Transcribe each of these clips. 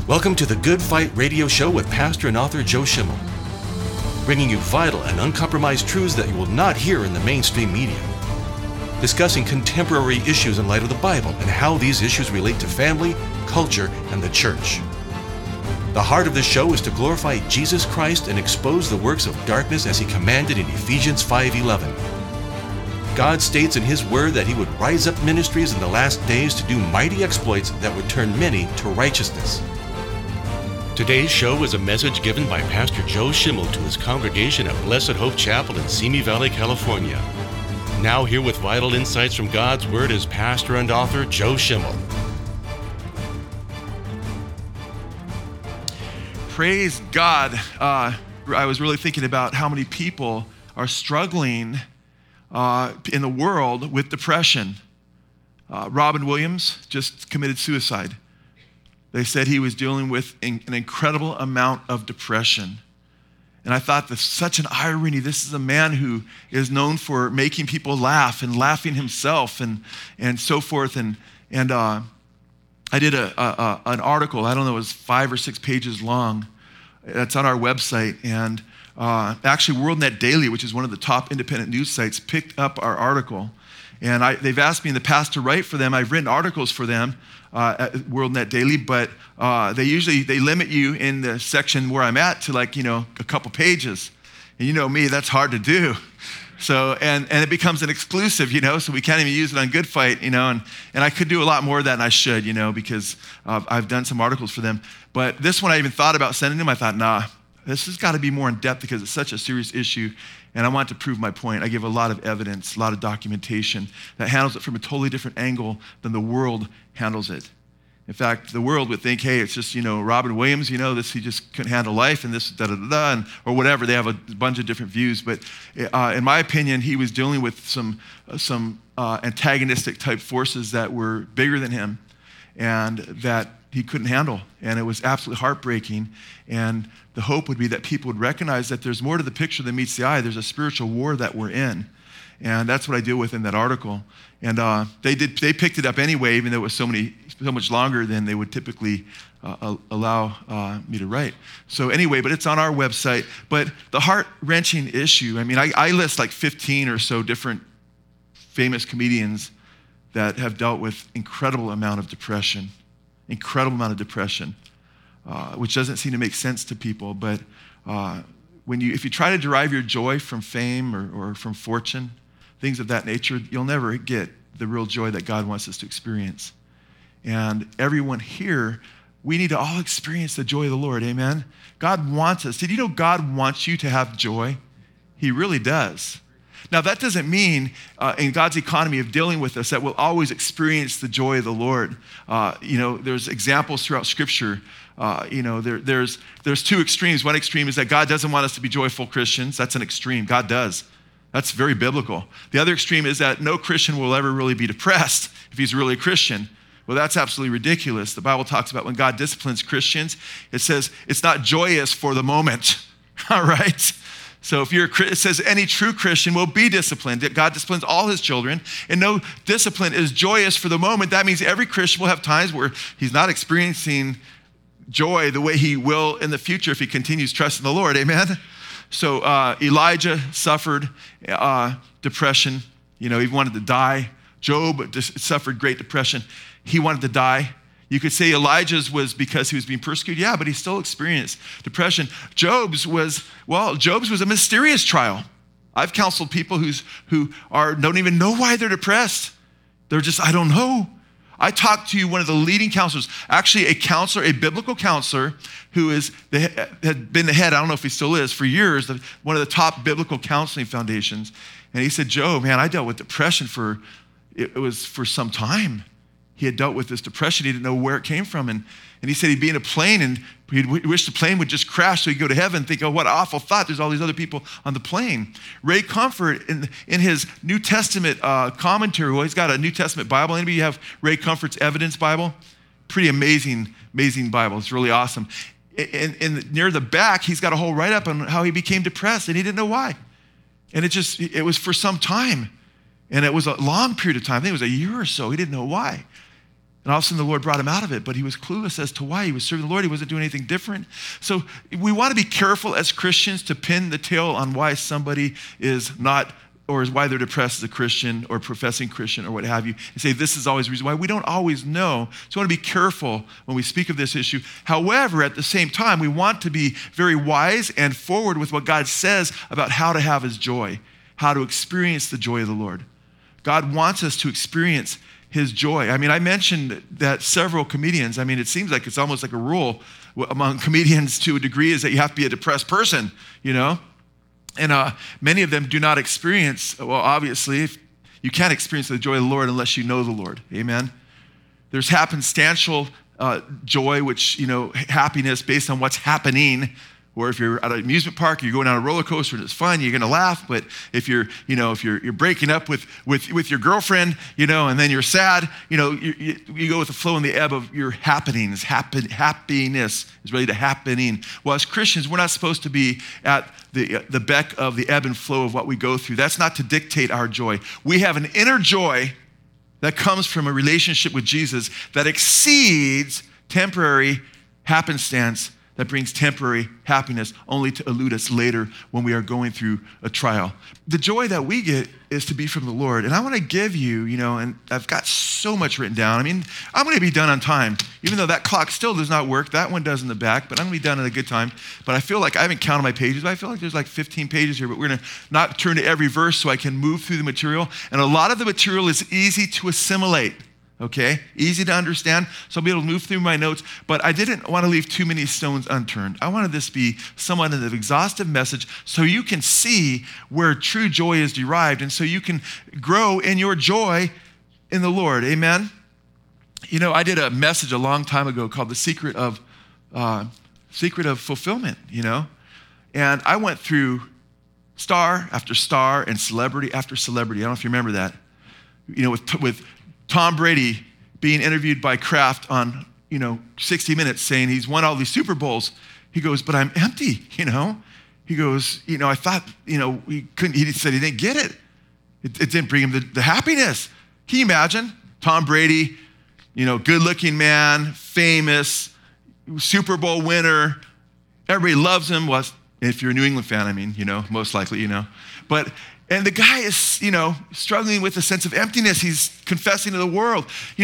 Welcome to the Good Fight Radio Show with pastor and author Joe Schimmel, bringing you vital and uncompromised truths that you will not hear in the mainstream media, discussing contemporary issues in light of the Bible and how these issues relate to family, culture, and the church. The heart of this show is to glorify Jesus Christ and expose the works of darkness as he commanded in Ephesians 5:11. God states in his word that he would rise up ministries in the last days to do mighty exploits that would turn many to righteousness. Today's show is a message given by Pastor Joe Schimmel to his congregation at Blessed Hope Chapel in Simi Valley, California. Now here with vital insights from God's Word is pastor and author Joe Schimmel. Praise God. I was really thinking about how many people are struggling in the world with depression. Robin Williams just committed suicide. They said he was dealing with an incredible amount of depression. And I thought that's such an irony. This is a man who is known for making people laugh and laughing himself and so forth. And I did an article, I don't know, it was 5 or 6 pages long. That's on our website. And actually WorldNet Daily, which is one of the top independent news sites, picked up our article. And they've asked me in the past to write for them. I've written articles for them at WorldNet Daily, but they limit you in the section where I'm at to a couple pages. And you know me, that's hard to do. So, and it becomes an exclusive, so we can't even use it on Good Fight, and I could do a lot more of that than I should, because I've done some articles for them. But this one I even thought about sending them. I thought, nah, this has got to be more in depth because it's such a serious issue. And I want to prove my point. I give a lot of evidence, a lot of documentation that handles it from a totally different angle than the world handles it. In fact, the world would think, hey, it's just, Robin Williams, he just couldn't handle life and this, da-da-da-da, or whatever. They have a bunch of different views. But in my opinion, he was dealing with some antagonistic type forces that were bigger than him and that he couldn't handle. And it was absolutely heartbreaking. And the hope would be that people would recognize that there's more to the picture than meets the eye. There's a spiritual war that we're in. And that's what I deal with in that article. And they picked it up anyway, even though it was so much longer than they would typically allow me to write. So anyway, but it's on our website. But the heart-wrenching issue, I list like 15 or so different famous comedians that have dealt with incredible amount of depression, which doesn't seem to make sense to people. But if you try to derive your joy from fame or from fortune, things of that nature, you'll never get the real joy that God wants us to experience. And everyone here, we need to all experience the joy of the Lord, amen? God wants us. Did you know God wants you to have joy? He really does. Now, that doesn't mean in God's economy of dealing with us that we'll always experience the joy of the Lord. There's examples throughout Scripture. There's 2 extremes. One extreme is that God doesn't want us to be joyful Christians. That's an extreme. God does. That's very biblical. The other extreme is that no Christian will ever really be depressed if he's really a Christian. Well, that's absolutely ridiculous. The Bible talks about when God disciplines Christians, it says it's not joyous for the moment, all right? So it says any true Christian will be disciplined. God disciplines all his children, and no discipline is joyous for the moment. That means every Christian will have times where he's not experiencing joy the way he will in the future if he continues trusting the Lord, amen? So Elijah suffered depression. He wanted to die. Job suffered great depression. He wanted to die. You could say Elijah's was because he was being persecuted. Yeah, but he still experienced depression. Job's was a mysterious trial. I've counseled people who don't even know why they're depressed. They're just, I don't know. I talked to one of the leading counselors, actually a biblical counselor who had been the head, I don't know if he still is, for years, one of the top biblical counseling foundations. And he said, Joe, man, I dealt with depression for some time. He had dealt with this depression. He didn't know where it came from. And he said he'd be in a plane and he'd wish the plane would just crash so he'd go to heaven and think, oh, what an awful thought. There's all these other people on the plane. Ray Comfort, in his New Testament commentary, he's got a New Testament Bible. Anybody have Ray Comfort's Evidence Bible? Pretty amazing Bible. It's really awesome. And near the back, he's got a whole write-up on how he became depressed and he didn't know why. And it was for some time. And it was a long period of time. I think it was a year or so. He didn't know why. And all of a sudden the Lord brought him out of it, but he was clueless as to why. He was serving the Lord. He wasn't doing anything different. So we want to be careful as Christians to pin the tail on why somebody is not, or is why they're depressed as a Christian or professing Christian or what have you, and say this is always the reason why. We don't always know. So we want to be careful when we speak of this issue. However, at the same time, we want to be very wise and forward with what God says about how to have his joy, how to experience the joy of the Lord. God wants us to experience his joy. I mean, I mentioned that several comedians, I mean, it seems like it's almost like a rule among comedians to a degree is that you have to be a depressed person, you know? And many of them do not experience, well, obviously, you can't experience the joy of the Lord unless you know the Lord. Amen? There's happenstantial joy, which, you know, happiness based on what's happening. Or if you're at an amusement park, you're going on a roller coaster and it's fun, you're going to laugh. But if you're breaking up with your girlfriend, you know, and then you're sad, you know, you go with the flow and the ebb of your happenings. Happiness is really the happening. Well, as Christians, we're not supposed to be at the beck of the ebb and flow of what we go through. That's not to dictate our joy. We have an inner joy that comes from a relationship with Jesus that exceeds temporary happenstance that brings temporary happiness only to elude us later when we are going through a trial. The joy that we get is to be from the Lord. And I want to give you, you know, and I've got so much written down. I mean, I'm going to be done on time, even though that clock still does not work. That one does in the back, but I'm going to be done in a good time. But I feel like I haven't counted my pages, but I feel like there's like 15 pages here, but we're going to not turn to every verse so I can move through the material. And a lot of the material is easy to assimilate. Okay, easy to understand, so I'll be able to move through my notes, but I didn't want to leave too many stones unturned. I wanted this to be somewhat of an exhaustive message so you can see where true joy is derived and so you can grow in your joy in the Lord, amen? You know, I did a message a long time ago called The Secret of Fulfillment, you know? And I went through star after star and celebrity after celebrity. I don't know if you remember that. You know, with Tom Brady being interviewed by Kraft on, 60 Minutes saying he's won all these Super Bowls. He goes, but I'm empty, you know? He goes, I thought, he said he didn't get it. It didn't bring him the happiness. Can you imagine? Tom Brady, good-looking man, famous, Super Bowl winner. Everybody loves him. Well, if you're a New England fan, most likely, And the guy is, struggling with a sense of emptiness. He's confessing to the world,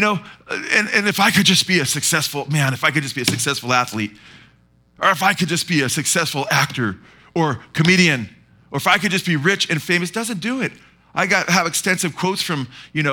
and if I could just be a successful man, if I could just be a successful athlete, or if I could just be a successful actor or comedian, or if I could just be rich and famous, doesn't do it. I have extensive quotes from,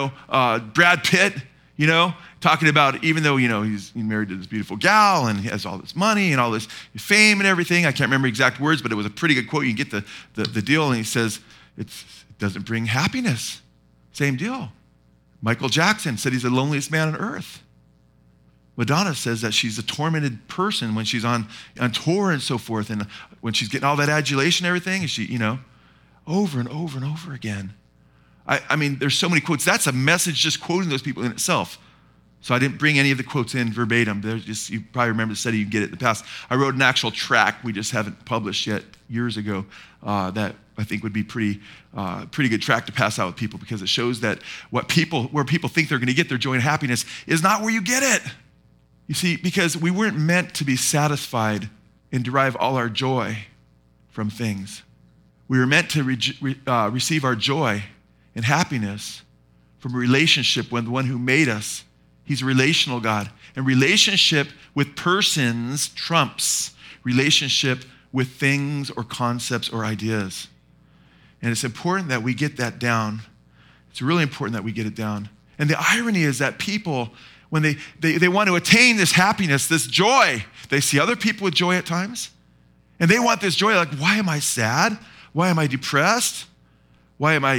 Brad Pitt, talking about even though, he's married to this beautiful gal and he has all this money and all this fame and everything. I can't remember exact words, but it was a pretty good quote. You can get the deal. And he says, it doesn't bring happiness. Same deal. Michael Jackson said he's the loneliest man on earth. Madonna says that she's a tormented person when she's on tour and so forth, and when she's getting all that adulation and everything, and she, over and over and over again. I mean, there's so many quotes. That's a message just quoting those people in itself. So I didn't bring any of the quotes in verbatim. You probably remember the study, you get it in the past. I wrote an actual track we just haven't published yet years ago that I think would be pretty good track to pass out with people, because it shows that where people think they're going to get their joy and happiness is not where you get it. You see, because we weren't meant to be satisfied and derive all our joy from things. We were meant to receive our joy and happiness from a relationship with the one who made us. He's a relational God. And relationship with persons trumps relationship with things or concepts or ideas. And it's important that we get that down. It's really important that we get it down. And the irony is that people, when they want to attain this happiness, this joy, they see other people with joy at times. And they want this joy, like, why am I sad? Why am I depressed? Why am I,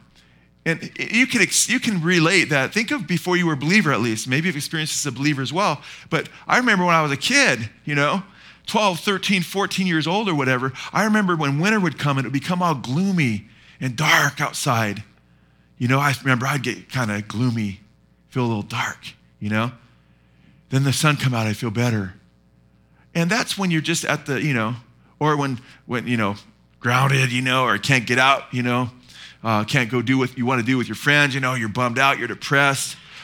And you can relate that. Think of before you were a believer, at least. Maybe you've experienced this as a believer as well. But I remember when I was a kid, 12, 13, 14 years old or whatever, I remember when winter would come and it would become all gloomy and dark outside. I remember I'd get kind of gloomy, feel a little dark, Then the sun come out, I feel better. And that's when you're just at the, or when grounded, or can't get out, can't go do what you want to do with your friends, you're bummed out, you're depressed.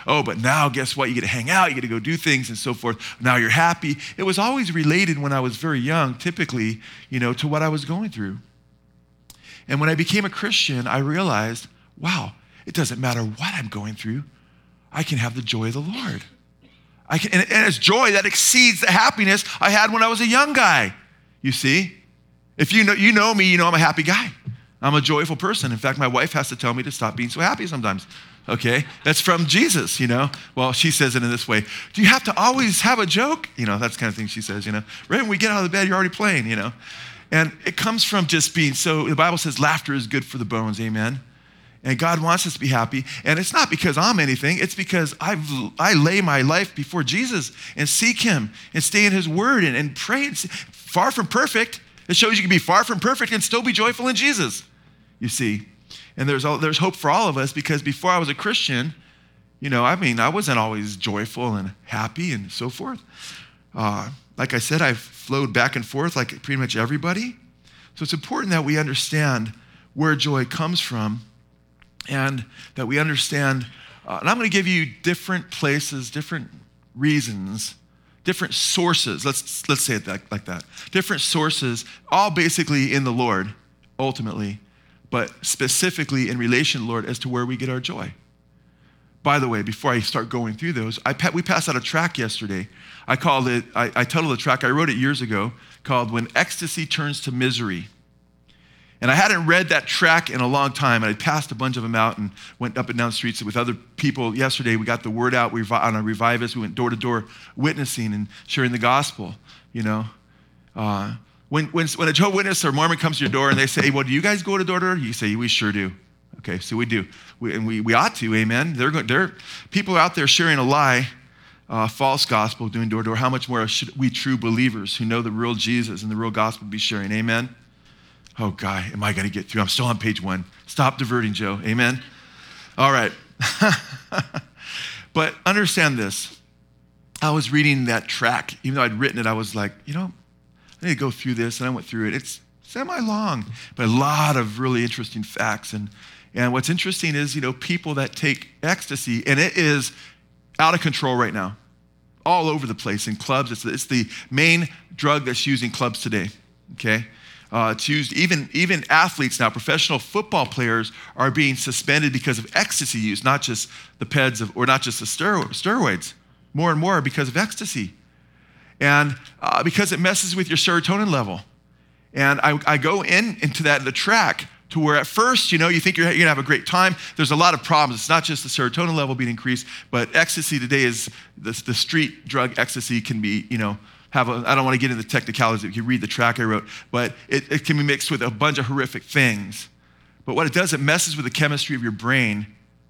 oh, but now guess what? You get to hang out, you get to go do things and so forth. Now you're happy. It was always related when I was very young, typically, to what I was going through. And when I became a Christian, I realized, wow, it doesn't matter what I'm going through. I can have the joy of the Lord. And it's joy that exceeds the happiness I had when I was a young guy, you see. If you know me, you know I'm a happy guy. I'm a joyful person. In fact, my wife has to tell me to stop being so happy sometimes, okay? That's from Jesus, Well, she says it in this way. Do you have to always have a joke? That's the kind of thing she says, Right when we get out of the bed, you're already playing, And it comes from just being, so the Bible says laughter is good for the bones, amen? And God wants us to be happy. And it's not because I'm anything. It's because I lay my life before Jesus and seek him and stay in his word and pray. Far from perfect. It shows you can be far from perfect and still be joyful in Jesus, you see. And there's hope for all of us, because before I was a Christian, I wasn't always joyful and happy and so forth. Like I said, I've flowed back and forth like pretty much everybody. So it's important that we understand where joy comes from, and that we understand, and I'm going to give you different places, different reasons, different sources. Let's say it like that. Different sources, all basically in the Lord, ultimately, but specifically in relation to the Lord as to where we get our joy. By the way, before I start going through those, we passed out a track yesterday. I titled the track, I wrote it years ago, called When Ecstasy Turns to Misery. And I hadn't read that track in a long time, and I passed a bunch of them out and went up and down streets with other people. Yesterday, we got the word out on a Revivus. We went door to door witnessing and sharing the gospel, When a Jehovah's Witness or Mormon comes to your door and they say, hey, well, do you guys go to door to door? You say, we sure do. Okay, so we do. We ought to, amen. There people out there sharing a lie, false gospel, doing door to door. How much more should we true believers who know the real Jesus and the real gospel be sharing, amen? Oh, guy, am I going to get through? I'm still on page 1. Stop diverting, Joe. Amen? All right. But understand this. I was reading that track. Even though I'd written it, I was like, I need to go through this. And I went through it. It's semi-long, but a lot of really interesting facts. And what's interesting is, people that take ecstasy, and it is out of control right now, all over the place in clubs. It's the main drug that's used in clubs today, okay? It's used, even athletes now, professional football players are being suspended because of ecstasy use, not just the PEDs or not just the steroids, more and more because of ecstasy. And because it messes with your serotonin level. And I go into the track to where at first, you think you're going to have a great time. There's a lot of problems. It's not just the serotonin level being increased, but ecstasy today is, the street drug ecstasy can be, I don't want to get into the technicalities if you read the track I wrote, but it can be mixed with a bunch of horrific things. But what it does, it messes with the chemistry of your brain.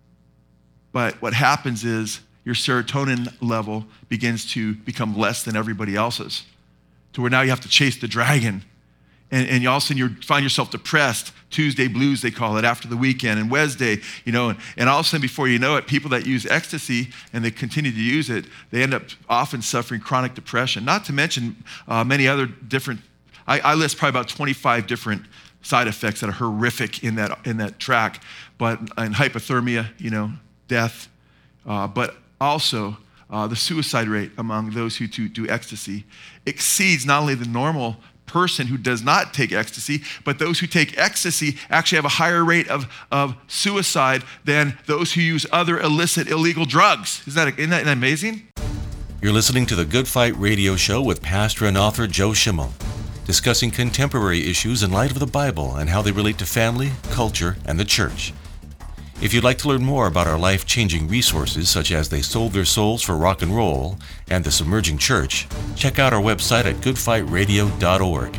But what happens is your serotonin level begins to become less than everybody else's, to where now you have to chase the dragon. And all of a sudden you find yourself depressed. Tuesday blues, they call it, after the weekend. And Wednesday, and all of a sudden before you know it, people that use ecstasy and they continue to use it, they end up often suffering chronic depression. Not to mention many other different, I list probably about 25 different side effects that are horrific in that track. But in hypothermia, death, but also the suicide rate among those who do ecstasy exceeds not only the normal person who does not take ecstasy, but those who take ecstasy actually have a higher rate of suicide than those who use other illicit, illegal drugs. Isn't that amazing? You're listening to the Good Fight Radio Show with pastor and author Joe Schimmel, discussing contemporary issues in light of the Bible and how they relate to family, culture, and the church. If you'd like to learn more about our life-changing resources, such as They Sold Their Souls for Rock and Roll and The Submerging Church, check out our website at goodfightradio.org.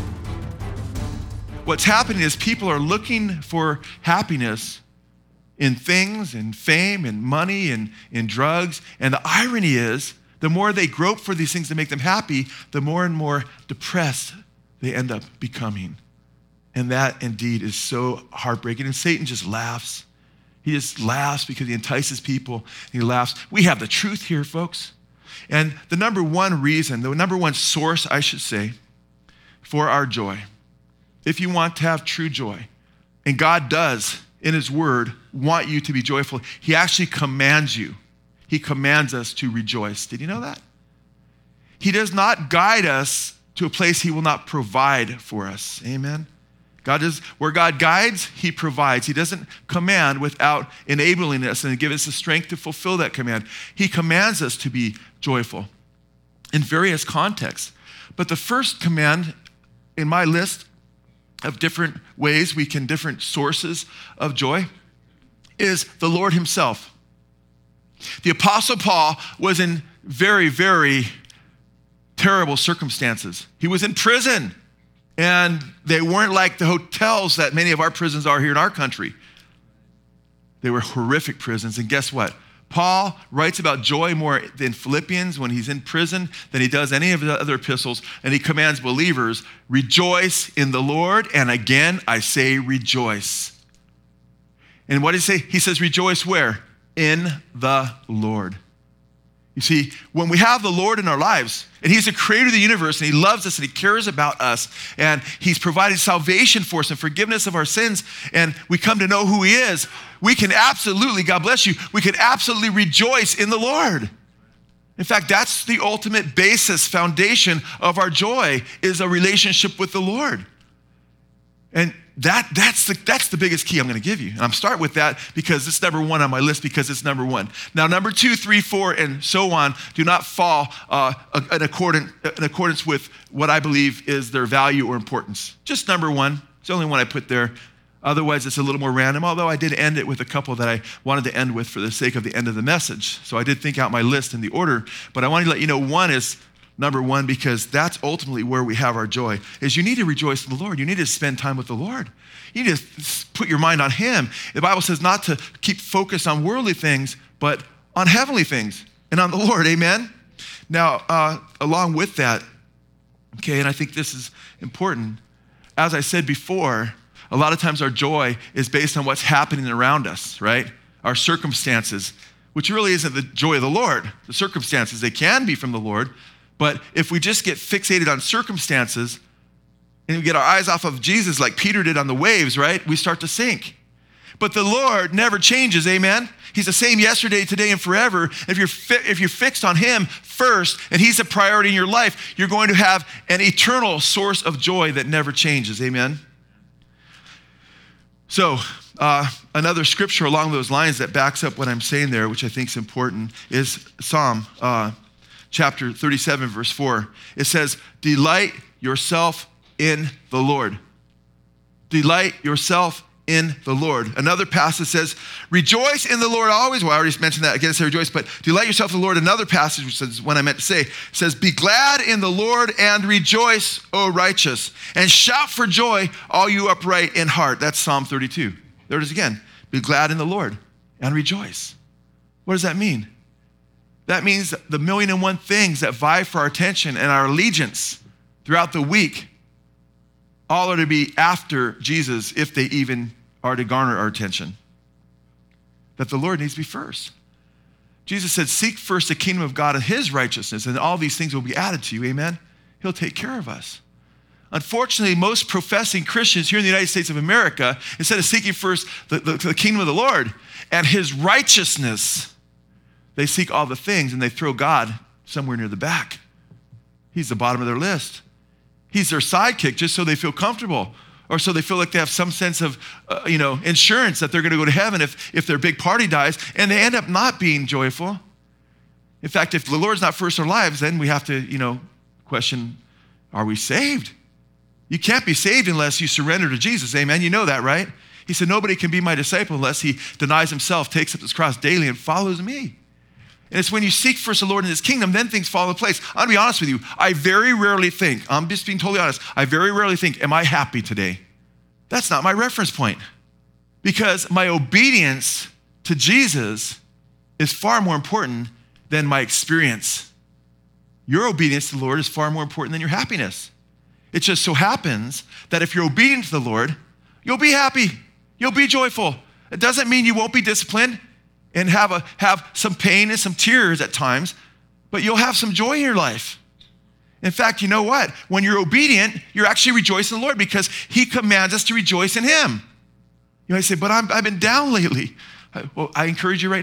What's happening is people are looking for happiness in things, in fame, in money, in drugs. And the irony is, the more they grope for these things to make them happy, the more and more depressed they end up becoming. And that indeed is so heartbreaking. And Satan just laughs. He just laughs because he entices people. He laughs. We have the truth here, folks. And the number one reason, the number one source, I should say, for our joy, if you want to have true joy, and God does, in his word, want you to be joyful, he actually commands you. he commands us to rejoice. Did you know that? He does not guide us to a place he will not provide for us. Amen? Where God guides, he provides. He doesn't command without enabling us and give us the strength to fulfill that command. He commands us to be joyful in various contexts. But the first command in my list of different ways different sources of joy is the Lord himself. The Apostle Paul was in very, very terrible circumstances. He was in prison, and they weren't like the hotels that many of our prisons are here in our country. They were horrific prisons, and guess what? Paul writes about joy more in Philippians when he's in prison than he does any of the other epistles, and he commands believers, rejoice in the Lord, and again, I say rejoice. And what does he say? He says rejoice where? In the Lord. You see, when we have the Lord in our lives, and he's the creator of the universe, and he loves us, and he cares about us, and he's provided salvation for us and forgiveness of our sins, and we come to know who he is, we can absolutely, God bless you, we can absolutely rejoice in the Lord. In fact, that's the ultimate basis, foundation of our joy, is a relationship with the Lord. And that's the biggest key I'm going to give you. And I'm starting with that because it's number one on my list because it's number one. Now, number 2, 3, 4, and so on do not fall in accordance with what I believe is their value or importance. Just number 1. It's the only one I put there. Otherwise, it's a little more random, although I did end it with a couple that I wanted to end with for the sake of the end of the message. So I did think out my list in the order, but I wanted to let you know one is number 1, because that's ultimately where we have our joy, is you need to rejoice in the Lord. You need to spend time with the Lord. You need to put your mind on him. The Bible says not to keep focused on worldly things, but on heavenly things and on the Lord, amen? Now, along with that, okay, and I think this is important, as I said before, a lot of times our joy is based on what's happening around us, right? Our circumstances, which really isn't the joy of the Lord. The circumstances, they can be from the Lord, but if we just get fixated on circumstances and we get our eyes off of Jesus like Peter did on the waves, right? We start to sink. But the Lord never changes, amen? He's the same yesterday, today, and forever. If you're fixed on him first and he's a priority in your life, you're going to have an eternal source of joy that never changes, amen? So another scripture along those lines that backs up what I'm saying there, which I think is important, is Psalm chapter 37, verse 4. It says, delight yourself in the Lord. Delight yourself in the Lord. Another passage says, rejoice in the Lord always. Well, I already mentioned that. Again, it says rejoice, but delight yourself in the Lord. Another passage, which is what I meant to say, says, be glad in the Lord and rejoice, O righteous, and shout for joy, all you upright in heart. That's Psalm 32. There it is again. Be glad in the Lord and rejoice. What does that mean? That means the 1,000,001 things that vie for our attention and our allegiance throughout the week all are to be after Jesus if they even are to garner our attention. That the Lord needs to be first. Jesus said, seek first the kingdom of God and his righteousness, and all these things will be added to you, amen? He'll take care of us. Unfortunately, most professing Christians here in the United States of America, instead of seeking first the kingdom of the Lord and his righteousness, they seek all the things and they throw God somewhere near the back. He's the bottom of their list. He's their sidekick just so they feel comfortable or so they feel like they have some sense of insurance that they're going to go to heaven if their big party dies, and they end up not being joyful. In fact, if the Lord's not first in our lives, then we have to question, are we saved? You can't be saved unless you surrender to Jesus, amen? You know that, right? He said, nobody can be my disciple unless he denies himself, takes up his cross daily, and follows me. And it's when you seek first the Lord and his kingdom, then things fall into place. I'm going to be honest with you. I very rarely think, I'm just being totally honest, I very rarely think, am I happy today? That's not my reference point. Because my obedience to Jesus is far more important than my experience. Your obedience to the Lord is far more important than your happiness. It just so happens that if you're obedient to the Lord, you'll be happy. You'll be joyful. It doesn't mean you won't be disciplined and have some pain and some tears at times, but you'll have some joy in your life. In fact, you know what? When you're obedient, you're actually rejoicing in the Lord because he commands us to rejoice in him. You might say, but I've been down lately. Well, I encourage you right now.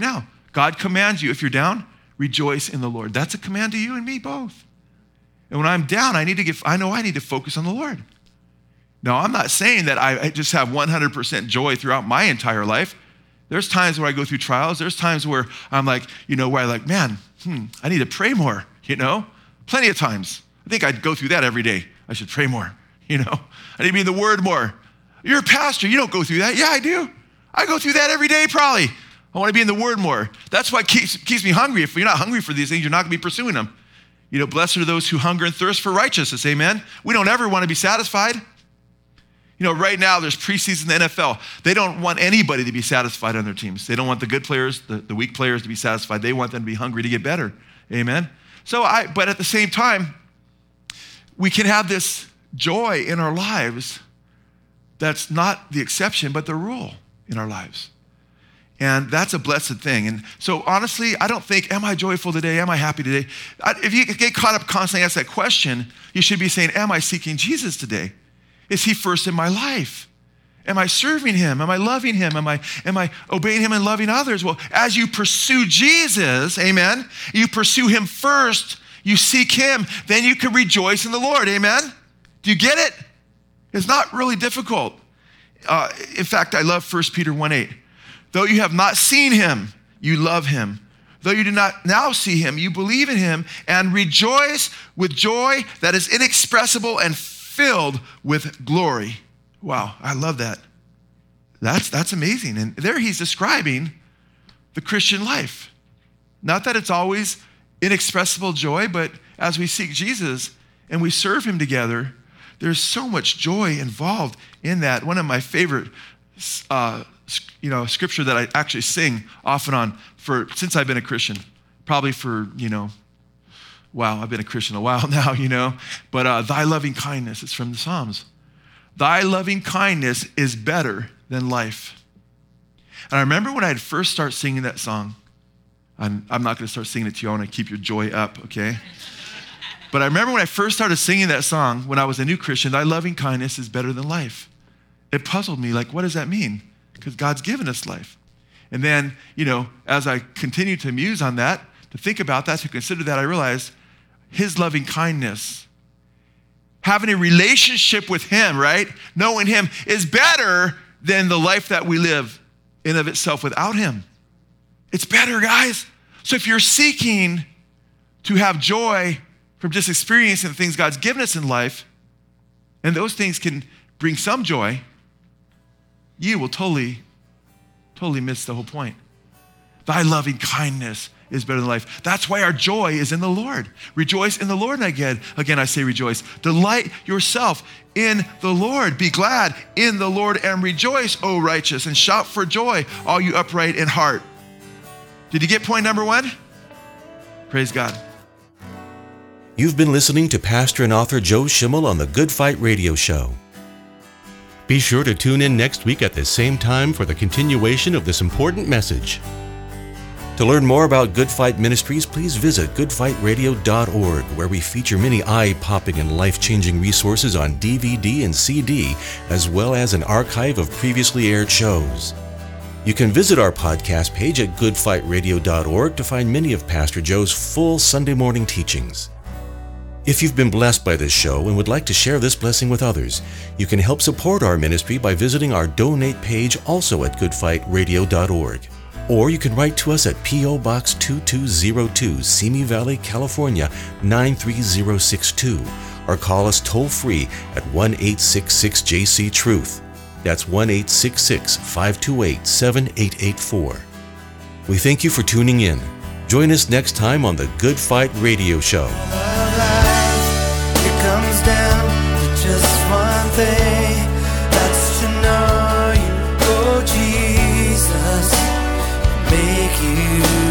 God commands you, if you're down, rejoice in the Lord. That's a command to you and me both. And when I'm down, I know I need to focus on the Lord. Now, I'm not saying that I just have 100% joy throughout my entire life. There's times where I go through trials. There's times where I'm like, where I'm like, man, I need to pray more, Plenty of times. I think I'd go through that every day. I should pray more, I need to be in the Word more. You're a pastor. You don't go through that. Yeah, I do. I go through that every day probably. I want to be in the Word more. That's what keeps me hungry. If you're not hungry for these things, you're not going to be pursuing them. Blessed are those who hunger and thirst for righteousness, amen? We don't ever want to be satisfied. Right now there's preseason in the NFL. They don't want anybody to be satisfied on their teams. They don't want the good players, the weak players to be satisfied. They want them to be hungry to get better, amen? But at the same time, we can have this joy in our lives that's not the exception, but the rule in our lives. And that's a blessed thing. And so honestly, I don't think, am I joyful today? Am I happy today? If you get caught up constantly asking that question, you should be saying, am I seeking Jesus today? Is he first in my life? Am I serving him? Am I loving him? Am I obeying him and loving others? Well, as you pursue Jesus, amen, you pursue him first, you seek him, then you can rejoice in the Lord, amen? Do you get it? It's not really difficult. In fact, I love 1 Peter 1:8. Though you have not seen him, you love him. Though you do not now see him, you believe in him and rejoice with joy that is inexpressible and filled with glory. Wow, I love that. That's amazing. And there he's describing the Christian life. Not that it's always inexpressible joy, but as we seek Jesus and we serve him together, there's so much joy involved in that. One of my favorite scripture that I actually sing off and on since I've been a Christian, probably for, I've been a Christian a while now, but thy loving kindness, it's from the Psalms. Thy loving kindness is better than life. And I remember when I had first started singing that song, I'm not going to start singing it to you, I want to keep your joy up, okay? But I remember when I first started singing that song, when I was a new Christian, thy loving kindness is better than life. It puzzled me, like, what does that mean? Because God's given us life. And then, as I continued to muse on that, to think about that, to consider that, I realized his loving kindness, having a relationship with him, right? Knowing him is better than the life that we live in of itself without him. It's better, guys. So if you're seeking to have joy from just experiencing the things God's given us in life, and those things can bring some joy, you will totally miss the whole point. Thy loving kindness is better than life. That's why our joy is in the Lord. Rejoice in the Lord. And again, I say rejoice. Delight yourself in the Lord. Be glad in the Lord and rejoice, O righteous, and shout for joy, all you upright in heart. Did you get point number 1? Praise God. You've been listening to pastor and author Joe Schimmel on the Good Fight Radio Show. Be sure to tune in next week at the same time for the continuation of this important message. To learn more about Good Fight Ministries, please visit goodfightradio.org, where we feature many eye-popping and life-changing resources on DVD and CD, as well as an archive of previously aired shows. You can visit our podcast page at goodfightradio.org to find many of Pastor Joe's full Sunday morning teachings. If you've been blessed by this show and would like to share this blessing with others, you can help support our ministry by visiting our donate page also at goodfightradio.org. Or you can write to us at P.O. Box 2202, Simi Valley, California, 93062, or call us toll-free at 1-866-JC-TRUTH. That's 1-866-528-7884. We thank you for tuning in. Join us next time on the Good Fight Radio Show. It comes down to just one thing, that's to know you, oh Jesus, make you